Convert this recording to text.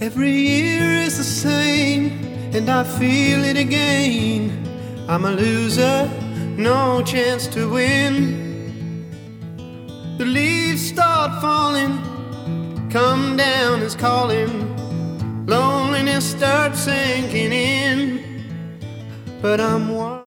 Every year is the same, and I feel it again. I'm a loser, no chance to win. The leaves start falling, come down is calling. Loneliness starts sinking in, but I'm one.